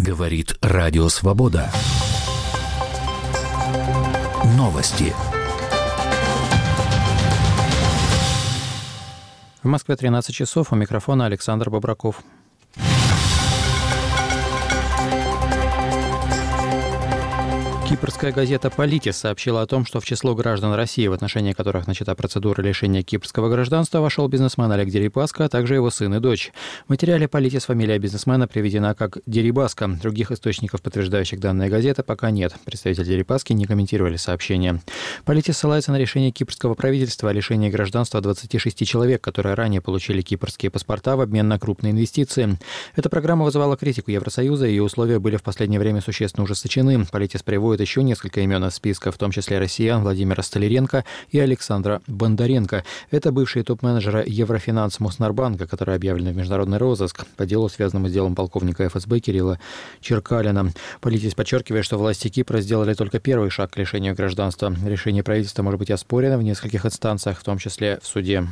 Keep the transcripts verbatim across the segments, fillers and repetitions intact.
Говорит Радио Свобода. Новости. В Москве тринадцать часов. У микрофона Александр Бобраков. Кипрская газета «Политис» сообщила о том, что в число граждан России, в отношении которых начата процедура лишения кипрского гражданства, вошел бизнесмен Олег Дерипаска, а также его сын и дочь. В материале «Политис» фамилия бизнесмена приведена как Дерибаска. Других источников, подтверждающих данные газеты, пока нет. Представители Дерипаски не комментировали сообщение. «Политис» ссылается на решение кипрского правительства о лишении гражданства двадцати шести человек, которые ранее получили кипрские паспорта в обмен на крупные инвестиции. Эта программа вызывала критику Евросоюза, и ее условия были в последнее время существенно ужесточены. «Политис» приводит еще несколько имен из списка, в том числе россиян Владимира Столяренко и Александра Бондаренко. Это бывшие топ-менеджеры Еврофинанс Моснарбанка, которые объявлены в международный розыск по делу, связанному с делом полковника эф эс бэ Кирилла Черкалина. «Политис» подчеркивает, что власти Кипра сделали только первый шаг к лишению гражданства. Решение правительства может быть оспорено в нескольких инстанциях, в том числе в суде.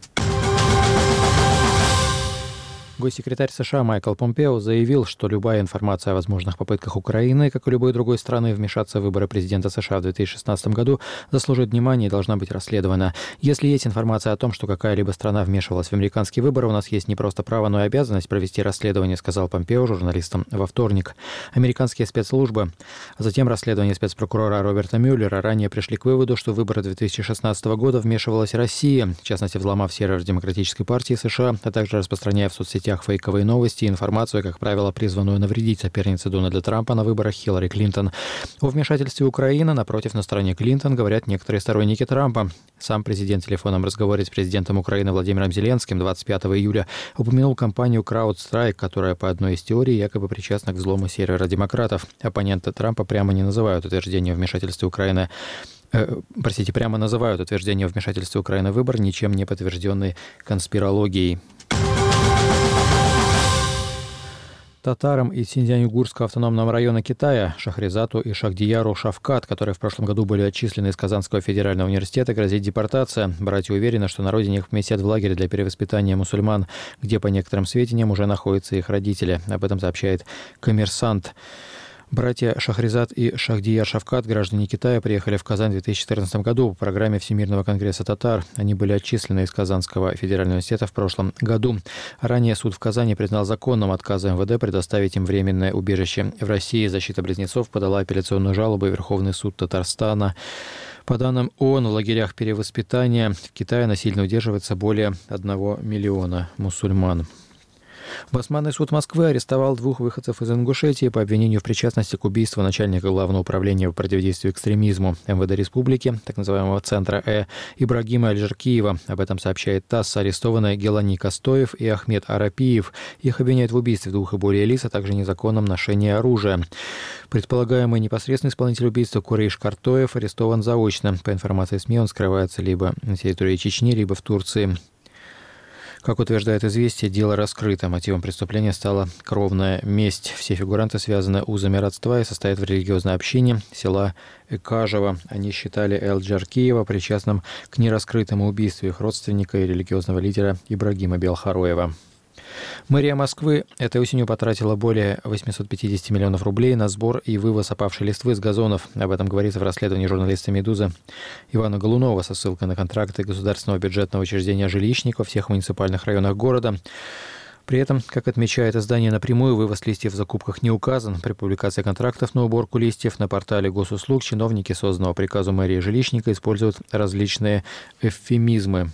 Госсекретарь США Майкл Помпео заявил, что любая информация о возможных попытках Украины, как и любой другой страны, вмешаться в выборы президента США в две тысячи шестнадцатом году заслужит внимания и должна быть расследована. Если есть информация о том, что какая-либо страна вмешивалась в американские выборы, у нас есть не просто право, но и обязанность провести расследование, сказал Помпео журналистам во вторник. Американские спецслужбы, а затем расследование спецпрокурора Роберта Мюллера ранее пришли к выводу, что в выборы две тысячи шестнадцатого года вмешивалась Россия, в частности, взломав сервер Демократической партии США, а также распространяя в соцсетях фейковые новости и информацию, как правило, призванную навредить сопернице Дональда Трампа на выборах Хиллари Клинтон. О вмешательстве Украины, напротив, на стороне Клинтон говорят некоторые сторонники Трампа. Сам президент в телефонном разговоре с президентом Украины Владимиром Зеленским двадцать пятого июля упомянул компанию CrowdStrike, которая, по одной из теорий, якобы причастна к взлому сервера демократов. Оппоненты Трампа прямо не называют утверждение о вмешательстве Украины Э, простите, прямо называют утверждение о вмешательстве Украины в выбор ничем не подтвержденной конспирологией. Татарам из Синьцзянь-Уйгурского автономного района Китая Шахрезату и Шахдияру Шавкат, которые в прошлом году были отчислены из Казанского федерального университета, грозит депортация. Братья уверены, что на родине их поместят в лагерь для перевоспитания мусульман, где, по некоторым сведениям, уже находятся их родители. Об этом сообщает «Коммерсант». Братья Шахрезат и Шахдияр Шавкат, граждане Китая, приехали в Казань в две тысячи четырнадцатом году по программе Всемирного конгресса татар. Они были отчислены из Казанского федерального университета в прошлом году. Ранее суд в Казани признал законным отказ эм вэ дэ предоставить им временное убежище. В России защита близнецов подала апелляционную жалобу в Верховный суд Татарстана. По данным ООН, в лагерях перевоспитания в Китае насильно удерживается более одного миллиона мусульман. Басманный суд Москвы арестовал двух выходцев из Ингушетии по обвинению в причастности к убийству начальника Главного управления по противодействию экстремизму эм вэ дэ Республики, так называемого Центра Э, Ибрагима Аль-Жаркиева. Об этом сообщает ТАСС. Арестованы Гелани Костоев и Ахмед Арапиев. Их обвиняют в убийстве двух и более лиц, а также незаконном ношении оружия. Предполагаемый непосредственный исполнитель убийства Курейш Картоев арестован заочно. По информации СМИ, он скрывается либо на территории Чечни, либо в Турции. Как утверждает «Известия», дело раскрыто. Мотивом преступления стала кровная месть. Все фигуранты связаны узами родства и состоят в религиозной общине села Экажево. Они считали Эл-Джаркиева причастным к нераскрытому убийству их родственника и религиозного лидера Ибрагима Белхароева. Мэрия Москвы этой осенью потратила более восемьсот пятьдесят миллионов рублей на сбор и вывоз опавшей листвы с газонов. Об этом говорится в расследовании журналиста «Медузы» Ивана Голунова со ссылкой на контракты государственного бюджетного учреждения «Жилищник» во всех муниципальных районах города. При этом, как отмечает издание «Напрямую», вывоз листьев в закупках не указан. При публикации контрактов на уборку листьев на портале госуслуг чиновники, созданного приказу мэрии «Жилищника», используют различные эвфемизмы.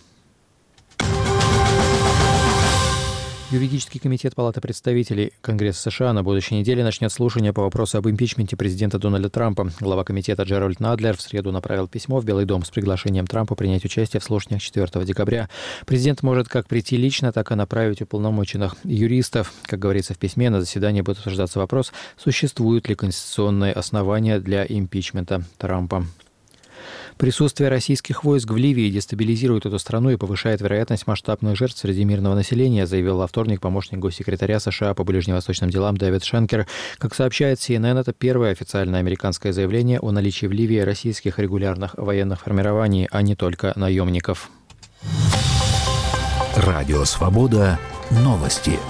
Юридический комитет Палаты представителей Конгресса США на будущей неделе начнет слушание по вопросу об импичменте президента Дональда Трампа. Глава комитета Джеральд Надлер в среду направил письмо в Белый дом с приглашением Трампа принять участие в слушаниях четвёртого декабря. Президент может как прийти лично, так и направить уполномоченных юристов. Как говорится в письме, на заседании будет обсуждаться вопрос, существуют ли конституционные основания для импичмента Трампа. Присутствие российских войск в Ливии дестабилизирует эту страну и повышает вероятность масштабных жертв среди мирного населения, заявил во вторник помощник госсекретаря США по ближневосточным делам Дэвид Шенкер. Как сообщает си эн эн, это первое официальное американское заявление о наличии в Ливии российских регулярных военных формирований, а не только наемников. Радио «Свобода». Новости.